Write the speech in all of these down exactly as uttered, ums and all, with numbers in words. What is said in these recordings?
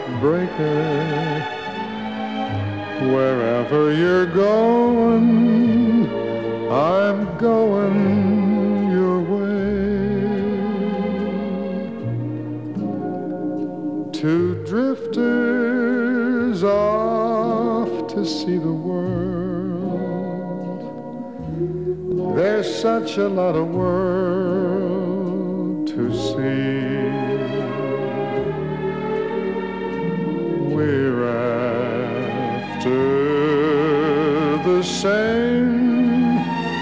heartbreaker. Wherever you're going, I'm going your way. Two drifters off to see the world. There's such a lot of world to see. We're after the same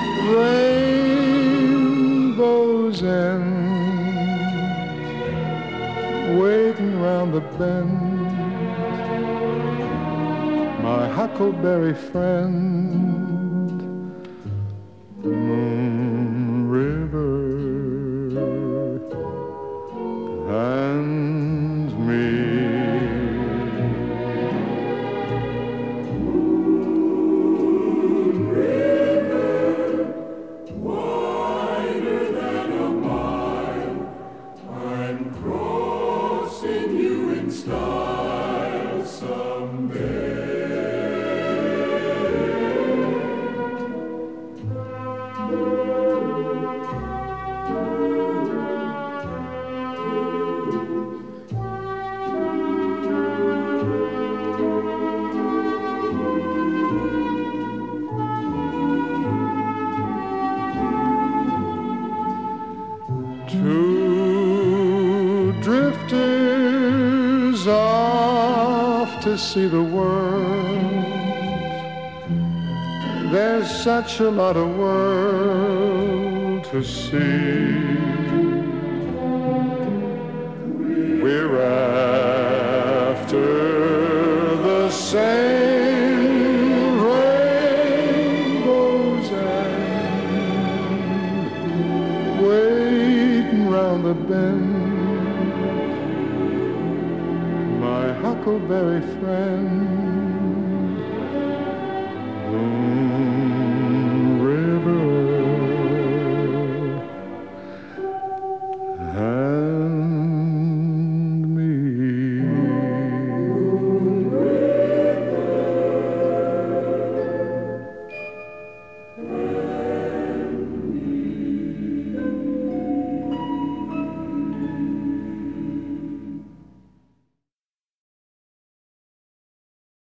rainbow's end, waiting round the bend, my huckleberry friend, Moon River and me. Style someday. Two drifters off to see the world. There's such a lot of world to see. We're after the same rainbow's end, waiting round the bend, my huckleberry friend.